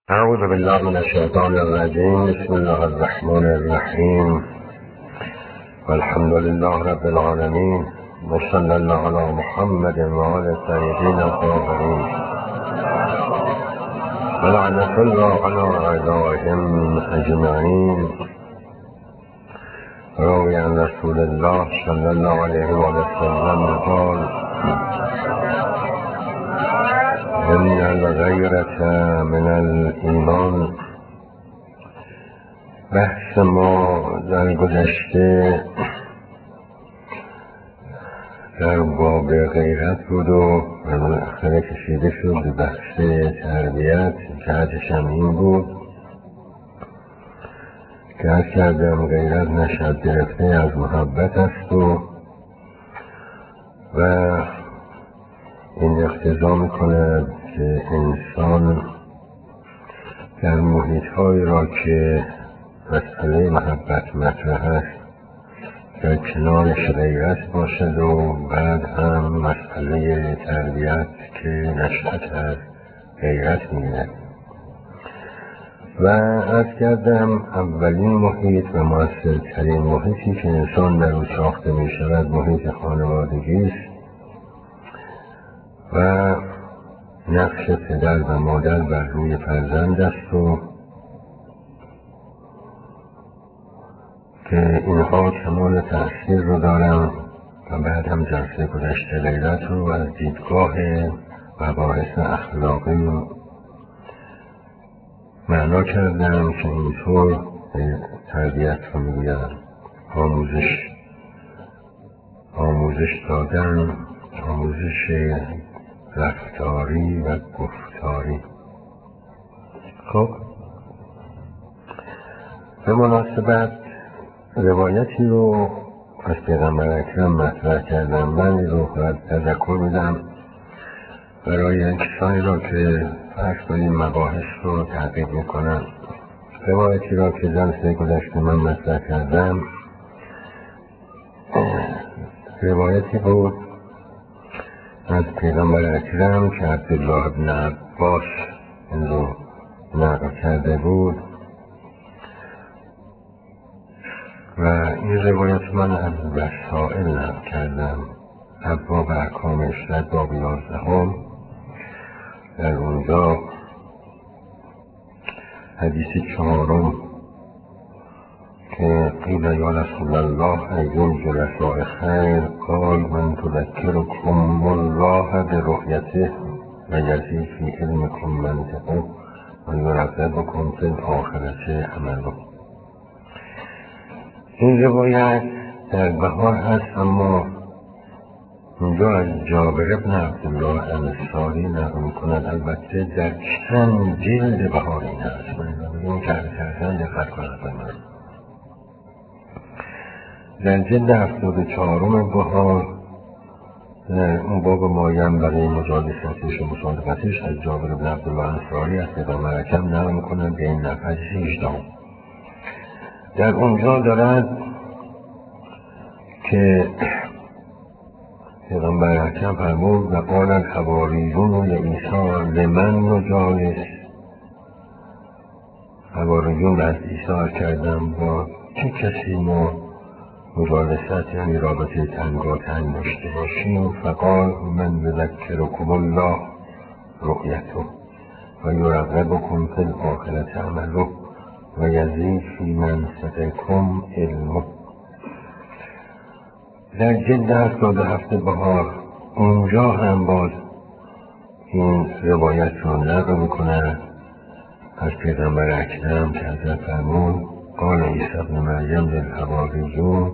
أعوذ بالله من الشيطان الرجيم. بسم الله الرحمن الرحيم. والحمد لله رب العالمين، وصلى الله على محمد وعلى الطيبين الطاهرين، ولعنة الله على أعدائهم أجمعين. روي عن رسول الله صلى الله عليه وسلم قال: إن الغيرة من الإيمان. بحث ما در گذشته در باب غیرت بود و بالاخره کشیده شد به بحث تربیت. جهتش هم این بود که از کردم غیرت نشد گرفته از محبت است و این اقتضا میکند که انسان در محیط‌هایی را که مسئله محبت مطرح است در کنارش غیرت باشد و بعد هم مسئله تربیت که نشأت از غیرت می‌گیرد. و عرض کردم اولین محیط و مؤثرترین محیطی که انسان در او ساخته می‌شود محیط خانوادگی است و نقش پدر و مادر بر روی فرزند است و که اینها کمال تأثیر رو دارن. و بعد هم جلسه گذشته غیرت رو از دیدگاه مباحث اخلاقی معنا کردم که اینطور تربیت رو میگویند آموزش دادن، آموزش رفتاری و گفتاری. خب به مناسبت روایتی رو از پیغمبر اکرم مطرح کردم. من رو باید تذکر میدم برای کسانی را که فرض کنیم مباحث رو تحقیق میکنن. روایتی را که جلسه گذشته من مطرح کردم روایتی بود از پیغمبر اکرم که عبدالله بن عباس این رو نقل کرده بود و این روایت من از وسائل نقل کردم. ابواب احکام عشرت باب 11 در اونجا حدیث 4 که قیل یا رسول الله ایون جلساء خیر قال من تذکرکم الله برؤیته و یزید فی علمکم منطقه و یرغبکم فی الآخرة عمله. این روایت در بهار هست، اما اینجا از جابر بن عبدالله انصاری نقل می‌کند. البته در چند جلد بهار این هست. من میگم که هر دقت کنند من در جلد 74 بهار در اون باب مایم برای مجالستش و مصادقتش از جابر بن عبدالله انصاری از پیغمبر اکرم نقل می‌کند به این نفس 18. در اونجا دارد که پیغمبر اکرم فرمود و قال الحواریون لعیسی لمن نجالس. حواریون از عیسی کردن با چه کسی ما مجالست یعنی رابطه تنگاتنگ داشته باشیم. فقال من یذکرکم الله رؤیته و یرغبکم فی الآخرة عمله و یزید فی منطقکم علمه. در جلد 77 بهار اونجا هم باز این روایت رو نقل میکنند از پیغمبر اکرم که حضرت فرمود قال عیسی ابن مریم للحواریون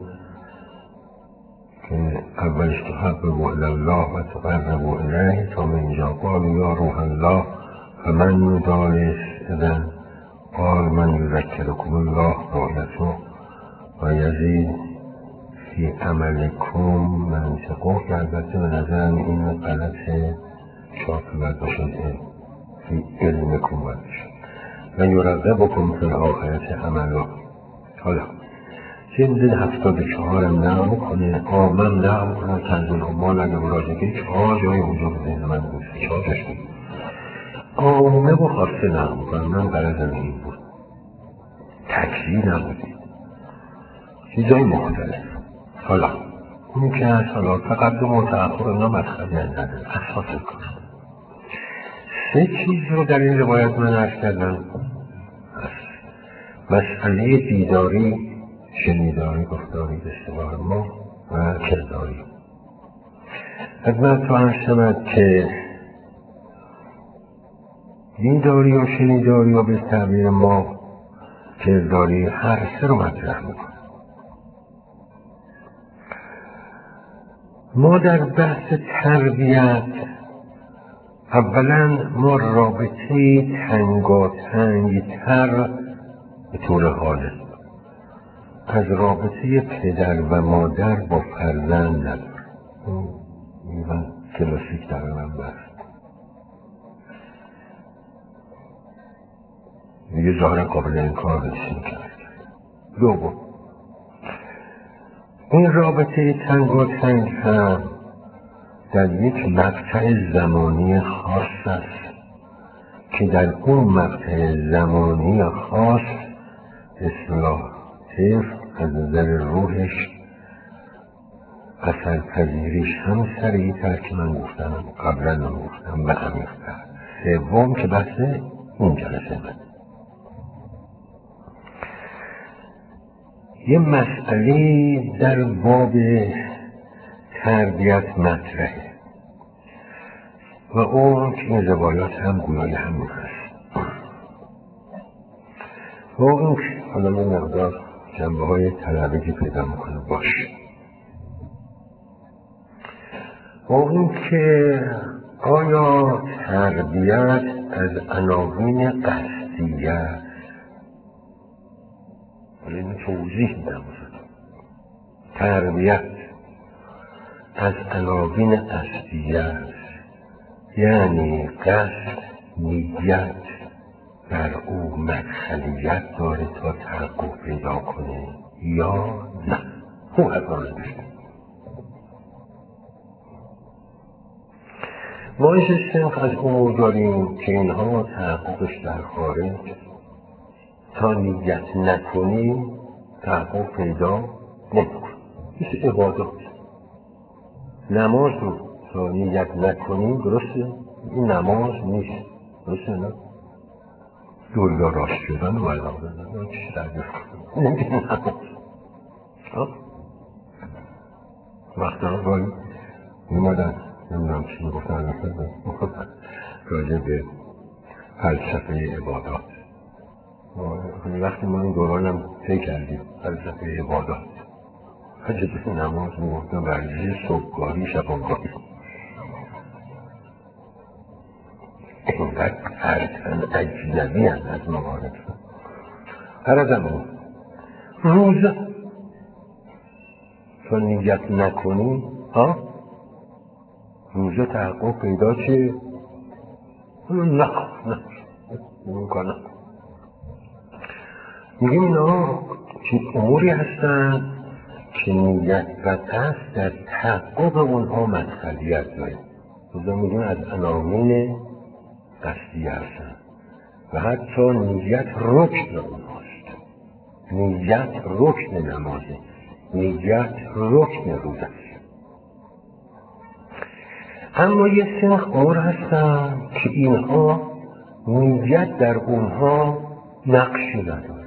که اولش تحبب الله و تقرب الیه تا به اینجا قال یا روح الله و من یجالس اذن قال من یذکرکم الله رؤیته و یزید فی عملکم منطقه. که البته به نظرم این غلط چاپ برده شده فی علمکم برده شد و یرغبکم فی الآخرة عمله. حالا جلد 74 هم نقل میکنه. من نقل میکنم کنز العمال اگه مراجعه 4 جای اونجا به ذهن من بود. 4 جاش بود عامه و خاصه نبود. من غرضم این بود، تکلیل نبودیم چیزای مختلف. حالا اون که از حالا تقدم و تأخر اینا مدخلی نداره، اساس کار. 3 چیز رو در این روایت من عرض کردم. مسئله دیداری، شنیداری، گفتاری به اصطلاح ما و کرداری. خدمت تو عرض شود که دیداری و شنیداری و به تعبیر ما کرداری هر 3 رو مطرح میکنه. ما در بحث تربیت اولا ما رابطه تنگاتنگ تر به طور حاله از رابطه پدر و مادر با فرزند نداره. این کلاسیک در من بحث دیگه ظاهرا قابل انکار نیست کرد. دوم، این رابطه تنگاتنگ هم در یک مقطع زمانی خاص است که در اون مقطع زمانی خاص اصلاح طفل از نظر روحش اثرپذیریش هم سریع‌تر که من گفتم قبلا گفتم و عمیق‌تر. سوم که بحث این جلسه من یه مسئله در باب تربیت مطرحه و اون که این روایات هم گویای همون هست و اون که حالا این مقدار جنبه های طلبگی پیدا میکنه باشه و اون که آیا تربیت از عناوین قصدیه این توضیح میدم تربیت از عناوین قصدیه است، یعنی قصد نیت در او مدخلیت داره تا تحقق پیدا کنه یا نه. خوب حضور بشید ما این از امور داریم که اینها تحققش در خارج تا نیت نکنی تحقق پیدا نمیکنی. مثل عبادات نماز رو تا نیت نکنی درسته؟ این نماز نیست، درسته نه؟ دولا راست شدن و علاقه دادن چیز در گفت نمیگه نماز وقتا باید میمادن نمیدونم چی میگفتن راجع به فلسفه عبادات. وقتی ما این دورانم طی کردیم فلسفه عبادات حجب نماز میگفتن ورزش صبحگاهی شبانگاهی اینقدر ارکان اجنبی هم از موارد عرضم روزه تا نیت نکنی روزه تحقق پیدا چه؟ نه اون کار نکن. میگیم اینا که اموری هستن که نیت و قصد در تحقق اونها مدخلیت داره. بزن میگیم از عناوین قصدی هستن و حتی نیت رکن اونهاست. نیت رکن نمازه، نیت رکن روزه. اما یه سنخ امور هستن که اینها نیت در اونها نقشی نداره.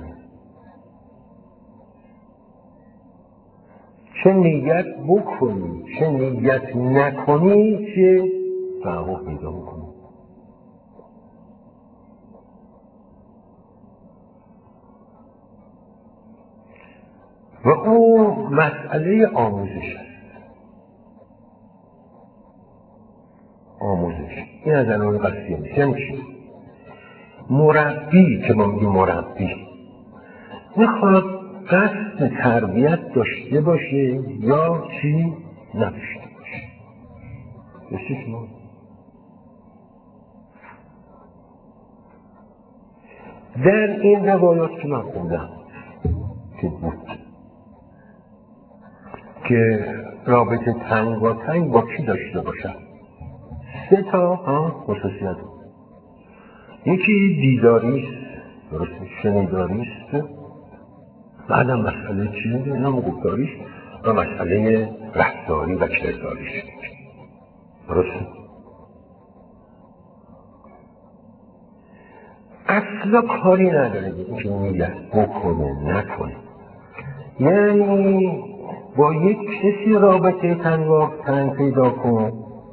چه نیت بکنی چه نیت نکنی که تحقق پیدا میکنی. و اون مسئله آموزش است. آموزش این از عنوان قصدیه نیست. یعنی چی؟ مربی که ما میگیم مربی میخواد قصد تربیت داشته باشه یا چی نداشته باشه. بسیش ما در این روایات که من خوندم که بود که رابطه تنگاتنگ با کی داشته باشه 3 تا خصوصیت بود. یکی دیداریست، درسته، شنیداریست، بعدم مسئله چیه؟ نام گفتاریش و مسئله رفتاری و کرداریش، درسته؟ اصلا کاری نداره که نیت بکنه نکنه. یعنی با یک کسی رابطه تنگ پیدا کن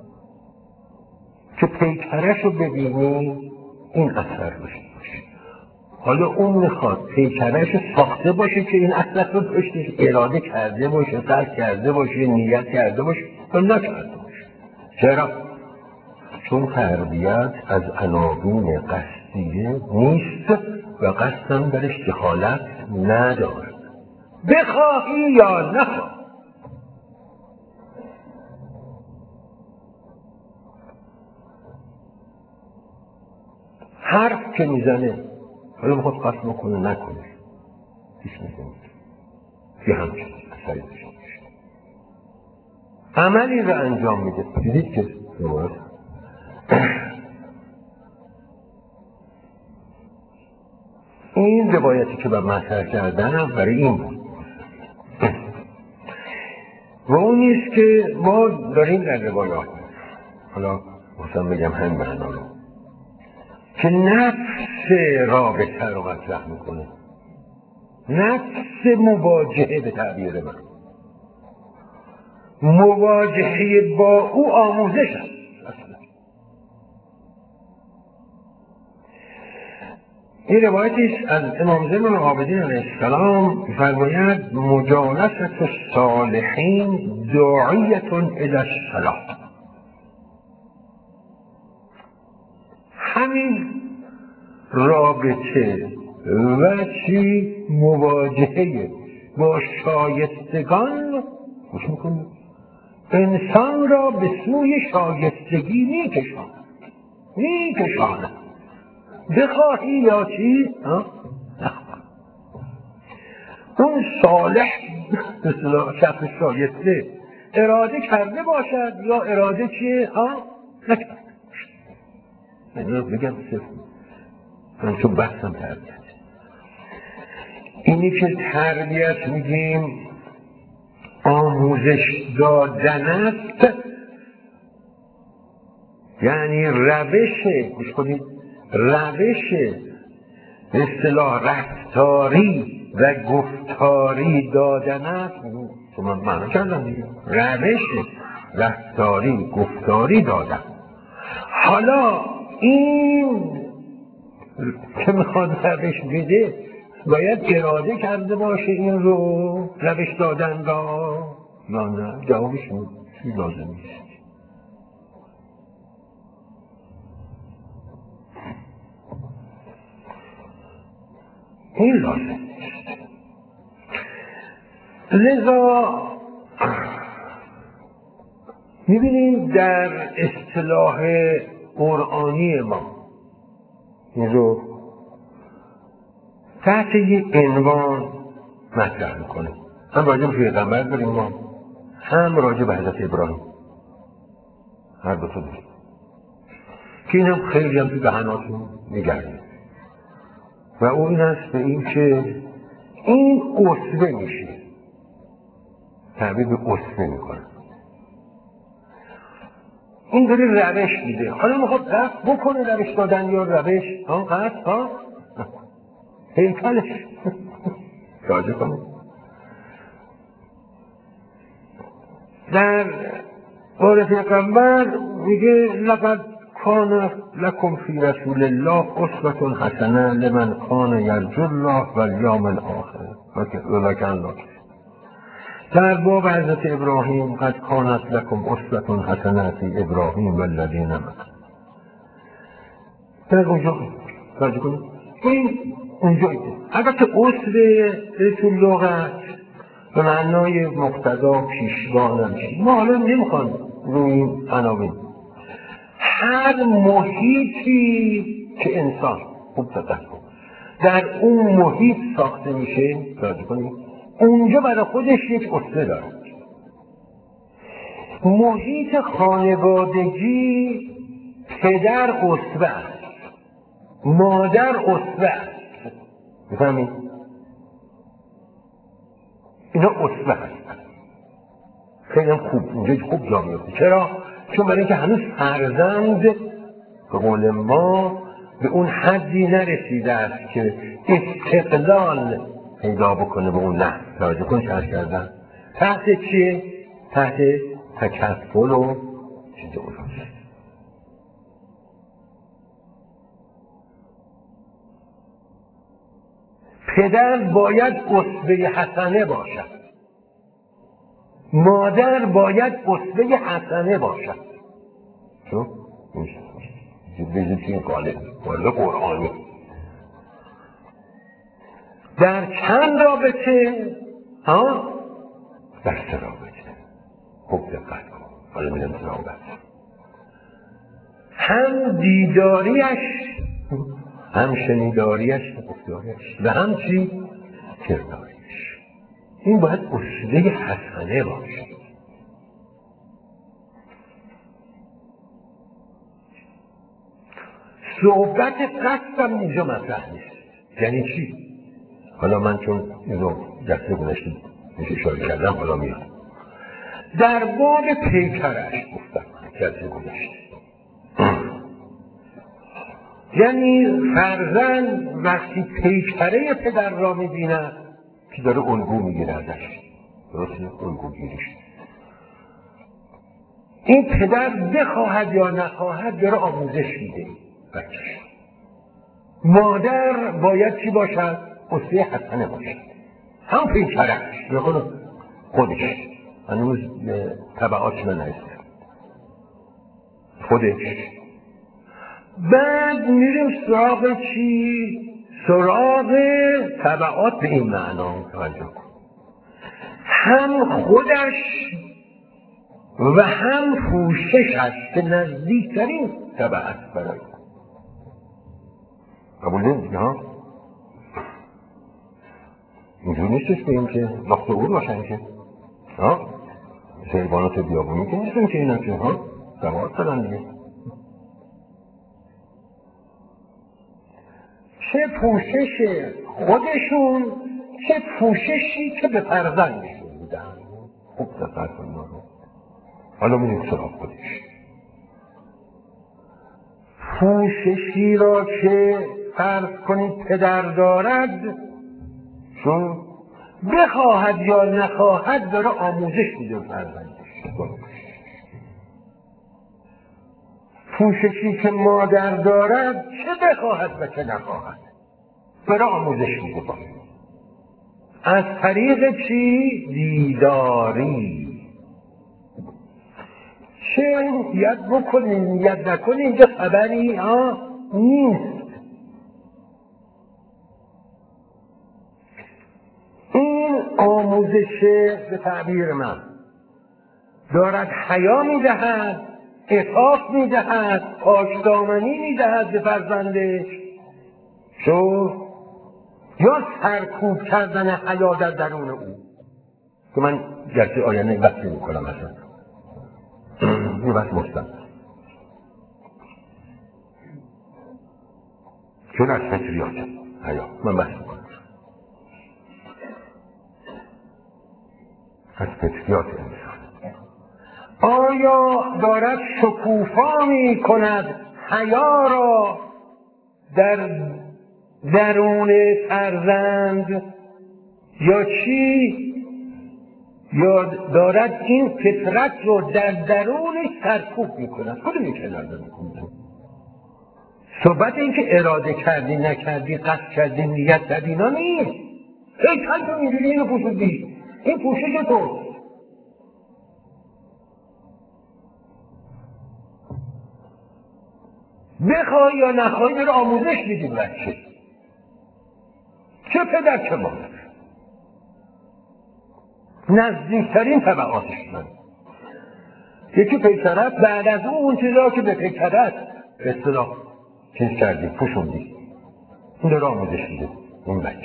که پیکرش رو ببینی این اثر داشته باشه. حالا اون میخواد پیکرش ساخته باشه که این اثر رو داشته، اراده کرده باشه، قصد کرده باشه، نیت کرده باشه و نکرده باشه. چرا؟ چون تربیت از عناوین قصدیه نیست و قصدم درش دخالت نداره، بخواهی یا نخواهی. حرف که میزنه حالا میخواد قصد بکنه نکنه هیچ میزنه یه همچنین اثری داشته باشه. عملی رو انجام میده. دیدید که این روایتی که من مطرح کردم برای این بود و اون نیست که ما داریم در روایات، حالا مثلا بگم هم معنا رو، که نفس رابطه رو مطرح میکنه، نفس مواجهه، به تعبیر من مواجهه با او آموزش است. این روایتیست از امام زین العابدین علیه السلام فرماید مجالست الصالحین داعیة الی الصلاح. همین رابطه و چی مواجهه با شایستگان گوش میکنید انسان را به سوی شایستگی میکشاند بخواهی یا چی؟ اون صالح شخص شایسته اراده کرده باشد یا اراده چیه؟ نکرده باشد. من بگم صرف من چون بحثم تربیت، اینی که تربیت میگیم آموزش دادن است، یعنی گوش کنید روش اصطلاح رفتاری و گفتاری دادن است که من معنی کردم دیگه، روش رفتاری گفتاری دادن. حالا این که میخواد روش بده باید اراده کرده باشه این رو روش دادن را یا نه؟ جوابش چی لازم نیست. این لازم نیست. لذا میبینیم در اصطلاح قرآنی ما این رو تحت یک عنوان مطرح میکنه. هم راجع به پیغمبر داریم ما، هم راجع به حضرت ابراهیم، هر دو تا داریم که این هم خیلی هم توی دهناتون میگردیم و اون این است به این که این اسوه میشه، تعبیر به اسوه میکنه. این داره روش میده، حالا میخواد قصد بکنه روش دادن یا روش قصد هیکلش راجع کنه. در باره پیغمبر میگه لقد کان لکم فی رسول الله اسوة حسنة لمن کان یرجو الله والیوم الاخر اولئک الله. در باب حضرت ابراهیم قد کانت لکم اسوة حسنة فی ابراهیم والذین معه. در اونجا راجع کنید این اونجایی اگر که اسوه تو لغت به معنای مقتدا پیشوان میشه. ما حالا نمیخوام روی این عناوین، هر محیطی که انسان خوب تدقیق در اون محیط ساخته میشه راجع کنید اونجا برای خودش یک اسوه داره. محیط خانوادگی پدر اسوه است، مادر اسوه است. میفهمید؟ اینا اسوه هستن. خیلی هم خوب اینجا خوب جا میفته. چرا؟ چون برای اینکه هنوز فرزند به قول ما به اون حدی نرسیده است که استقلال پیدا بکنه به اون نحو. توجه کن چه کردن؟ تحت چیه؟ تحت تکفل و چیز اوناست. پدر باید اسوه حسنه باشد، مادر باید اسوه حسنه باشد. چون؟ بگید که این قالب قرآنی در چند رابطه؟ در 3 رابطه. خوب دقت کن. حالا میدم رابطه. هم دیداریش، هم شنیداریش و گفتاریش و هم چی؟ کرداریش. این باید اسوه حسنه باشه. صحبت قصدم اینجا مطرح نیست. یعنی چی؟ حالا من چون اینو جلسه گذشته میشه اشاره کردم، حالا میاد در باب پیکرش گفتم جلسه گذشته. یعنی فرزند وقتی پیکره پدر را میبیند که داره الگو میگیره ازش، درسته؟ الگو گیریش. این پدر بخواهد یا نخواهد داره آموزش میده بچه‌ش. مادر باید چی باشد؟ اسوه حسنه باشد. هم پیکرش به قول خودش، هنوز تبعاتش نرسیده، خودش. بعد میریم سراغ چی؟ سراغ تبعات به این معنا. توجه کن. هم خودش و هم پوششش که نزدیکترین تبعات برای قبول نمید ها؟ اینجور نیستش که این که نقطه اول باشن که ها؟ مثل حیوانات بیابونی که نیستن که اینا که ها؟ تبعات دارن دیگه. چه پوشش خودشون، چه پوششی که به فرزندشون میدن. خوب دقت کن رو. حالا میریم سراغ خودش. پوششی را که فرض کنید پدر دارد، چون بخواهد یا نخواهد داره آموزش میده به فرزندش. پوششی که مادر دارد چه بخواهد و چه نخواهد داره آموزش میده. از طریق چی؟ دیداری. چه نیت بکنید نیت نکنید اینجا خبری نیست. این آموزش به تعبیر من دارد حیا میدهد، عفاف میدهد، پاکدامنی میدهد به فرزندش، شو یا سرکوب کردن حیا در درون او که من جلسه آینده بحثی میکنم. مثلا یه بحث مستم چون از فطریات حیا من بحث میکنم، از فطریات انسان. آیا دارد شکوفا می کند حیا را در درون فرزند یا چی؟ یا دارد این فطرت رو در درونش سرکوب می کند؟ کدوم یک اراده می کند؟ صحبت این که اراده کردی نکردی، قصد کردی نیت کردی اینا نیست. هیچ تو اینجوری اینو پوشیدی، این پوشش تو. بخوای یا نخوای داره آموزش میدی بچه، چه پدر چه مادر. نزدیکترین تبعاتش من یکی پیکرت، بعد از اون چیزا که به پیکرت به اصطلاح چیز کردی پوشوندی، این داره آموزش میده این بچه.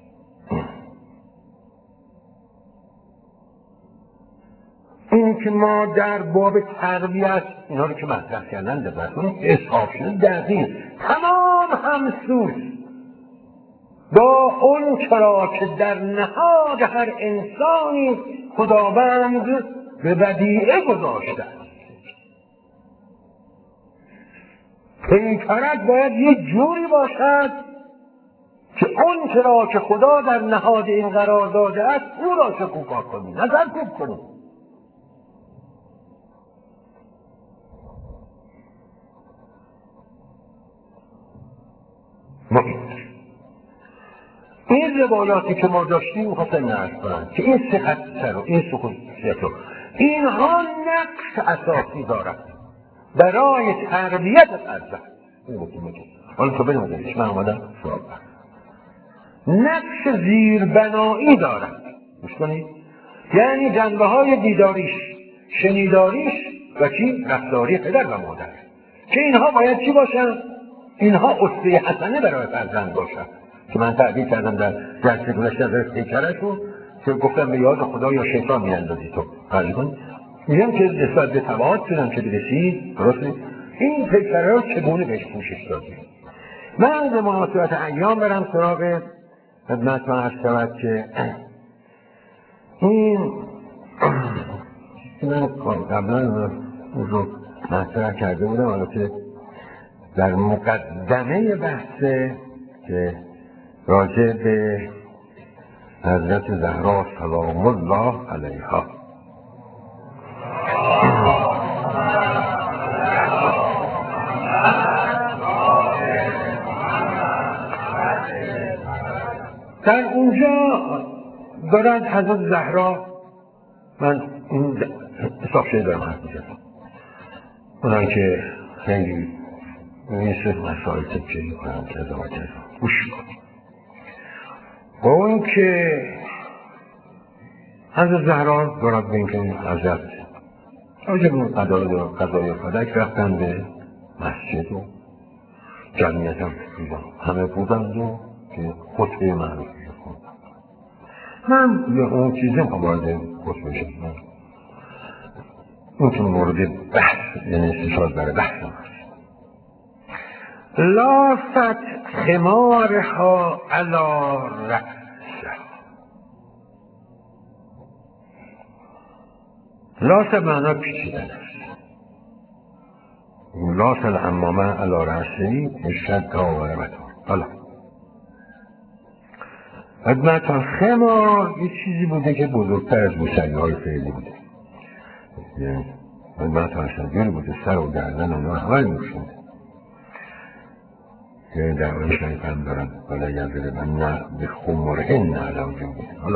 این که ما در باب تربیت اینا رو که مطرح کردن دقت کنید، اصحاب شده دقیق تمام همسوز با اون چرا که در نهاد هر انسانی خداوند به ودیعه گذاشته است. پیکرت باید یه جوری باشد که اون چرا که خدا در نهاد این قرار داده است او را شکوفا کنی، نه سرکوب کنی. این روایاتی که ما داشتیم خواستم نرد کنند که این صحت سر و این سکوت رو اینها نقش اساسی دارد برای تربیت فرزند. این رو که میگه حالا تو بنامدهش من آمدم سوال نقش زیربنایی دارد. گوش کنید، یعنی جنبه های دیداریش، شنیداریش و چی؟ رفتاری پدر و مادر که اینها باید چی باشن؟ اینها اسوه حسنه برای فرزند باشن که من تعبیر کردم در جلسه گذشته از پیکرشون که گفتم به یاد خدا یا شیطان میاندازی تو فرض کن. میگم که نسبت به تبعات شدم که برسید درسته این پیکرها چگونه بهش پوشش دادیم. من به مناسبت ایام برم سراغ خدمتتون عرض شود که این من قبلا اون رو مطرح کرده بودم، البته در مقدمه بحثه که راجع به حضرت زهرا سلام الله علیها در اونجا دارد حضرت زهرا، من این حساب شده دارم حرف میزنم اونم که خیلی نیست مسائل تبکیری کنم که ازا و کذا گوش کنم با اون که حضرت زهرا دارد به این که حضرت راجب اون قضای فدک رفتن به مسجد و جمعیت هم همه بودند و که خطبه معروف شد. من به اون چیزی هم وارد خطبه شد اون که مورد بحث یعنی استشهاد برای بحث هم لافت خمارها علا رأسها. لاس معنا پیچیدن است. لاس العمامه علا رأسی اشتد و ربطان. حالا خدمتان خمار یه چیزی بوده که بزرگتر از موسیقی های فعلی بوده. خدمتان شنگیر بوده سر و گردن اونها همه میشونده که در آن شریف هم دارن ولی یزده من نه به خمرهن علا جنگه. حالا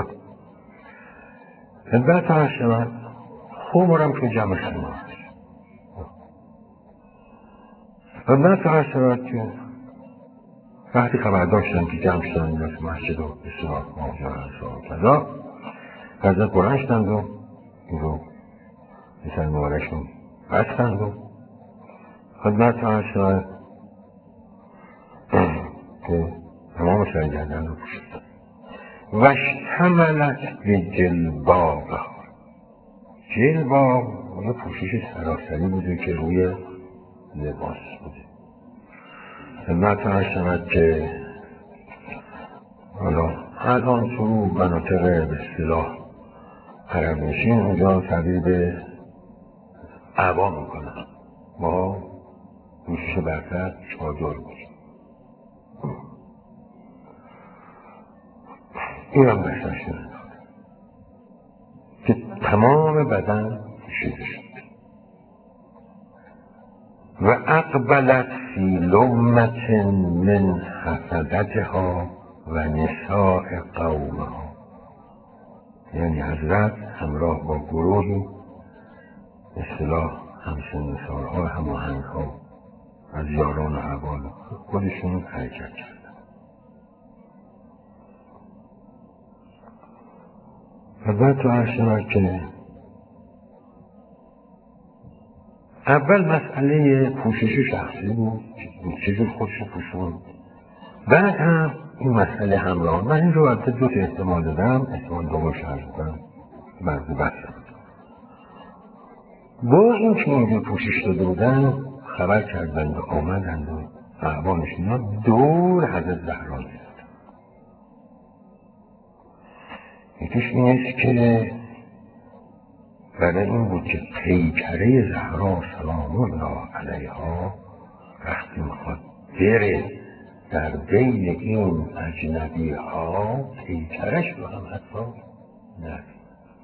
خدمتان شنگیر خمرم که جمع خمار خدمتان شنگیر که وقتی خبر داشتن که جمع شدن این از مسجد و بسیار ماجرا و کذا حضرت بلند شدند و این رو مثل مبارکشون بستند و خدمت شد که تمام سرگردن رو پوشید وشتملت به جلبابها. جلباب یه پوشش سراسری بوده که روی لباس بوده. خدمت شد که حالا الان تو مناطق به اصطلاح عرب نشین اونجا تبدیل به عبا میکنن ما پوشش برتر چادر بود. این هم بحثش شده که تمام بدن پوشیده شد و اقبلت فی لمت من حفظتها و نساء قومها. یعنی حضرت همراه با گروهی اصطلاح همسن سالها هماهنگها از یاران و احوال خودشون حرکت کردن. حضرت تو عرض شود که اول مسئله پوشش شخصی بود چجور خودش پوشون، بعد هم این مسئله همراه. من این رو البته دو تا احتمال دادم، احتمال دومش عرض دادم بعضی بحثم با این که اینجور پوشش داده بودن خبر کردند و آمدند و احوالشون دور حضرت زهرا گرفتن. یکیش این است که برای این بود که پیکره زهرا سلام الله علیها وقتی میخواد بره در بین این اجنبی ها پیکرش رو هم حتی نبید.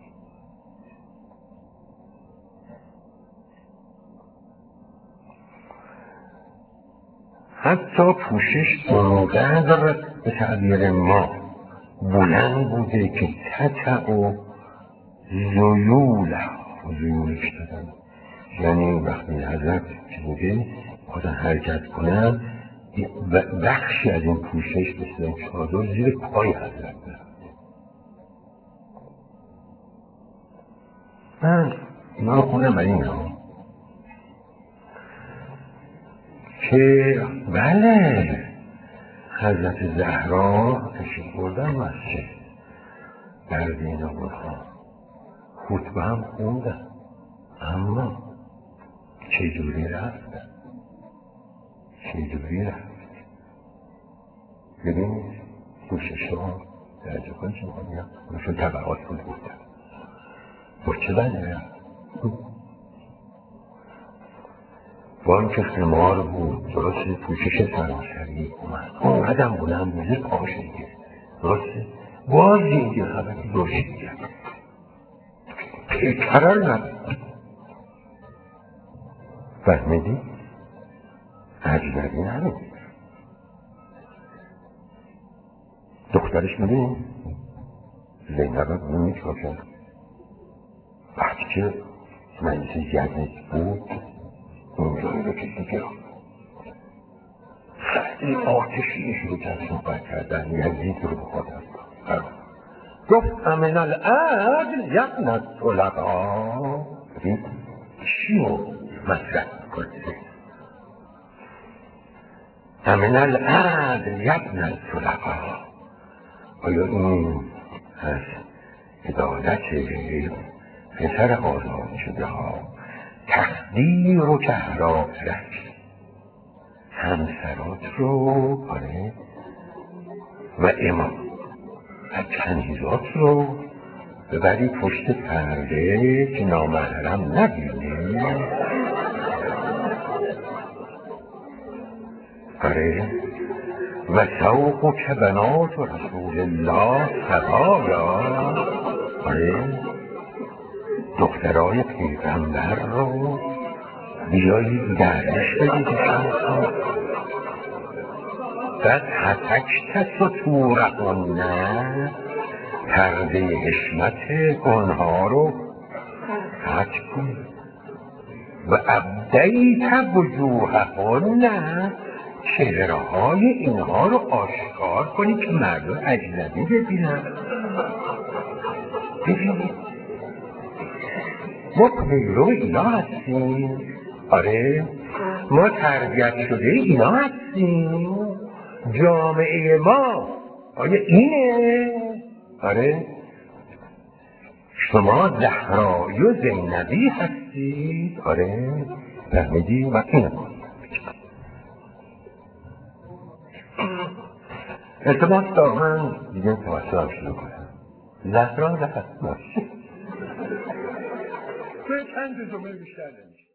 حتی پوشش اونقدر به تعبیر ما بلند بوده که تتع و زیولش دادن، یعنی وقتی حضرت که بوده خودن حرکت کنن بخشی از این پوشش مثل چادر زیر پای حضرت برفته. من اینا رو خوندم برای این ها که بله حضرت زهرا تشریف بردن مسجد در دین آورها خطبه هم خوندن، اما چجوری رفتن؟ ببینید پوشش ها در جبان شما میاد مثل طبقات بود بودن با چه بنده رفت؟ با اینکه خمار بود درسته، پوشش سراسری اون قدم بلند بوده پاش دیگه درسته، باز اینجا خبری روشید کرد قرار ندید. فهمیدی؟ اجنبی نبود. دخترش میدونی زینب رو میکشن وقتی که مجلس یزید بود اونجایی رو که دیگه خیلی آتشی شروع کرد صحبت کردن یزید رو بخوادن گفت امن العدل یبن الطلقا. ببین چی رو مطرح کنه؟ امن العدل یبن الطلقا. آیا این از عدالت پسر آزاد شده ها تقدیر و کهرا رفت همسرات رو آره و امام و کنیزات رو ببری پشت پرده که نامحرم نبینه؟ آره و سوق که بنات رسول الله سبایا. آره دخترای پیغمبر رو بیایی درش بدیدشان بعد حتکت سطورهن نه پرده حشمت اونها رو حج کن و ابدیت وجوههن نه چهره های اینها رو آشکار کنی که مردم اجنبی ببینن. ببینید ما پیرو اینا هستیم، آره ما تربیت شده اینا هستیم، جامعه ما آیا اینه؟ آره شما زهرایی و زینبی هستید، آره فهمیدی و اینه التماس دارم دیگه توسط شروع کنم زهرا زهرا باشه چند جمعه بیشتر نمیشه.